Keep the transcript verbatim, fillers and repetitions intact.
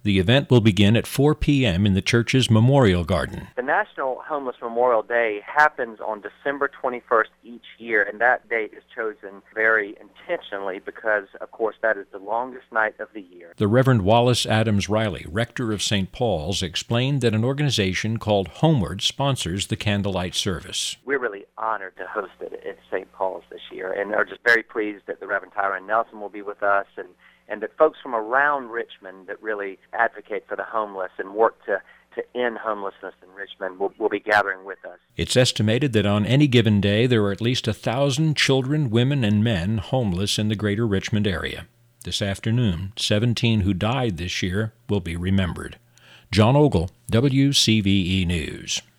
The event will begin at four p.m. in the church's Memorial Garden. The National Homeless Memorial Day happens on December twenty-first each year, and that date is chosen very intentionally because, of course, that is the longest night of the year. The Reverend Wallace Adams Riley, rector of Saint Paul's, explained that an organization called Homeward sponsors the candlelight service. We're really honored to host it at Saint Paul's this year, and are just very pleased that the Reverend Tyrone Nelson will be with us, and and that folks from around Richmond that really advocate for the homeless and work to, to end homelessness in Richmond will, will be gathering with us. It's estimated that on any given day there are at least a thousand children, women, and men homeless in the greater Richmond area. This afternoon, seventeen who died this year will be remembered. John Ogle, W C V E News.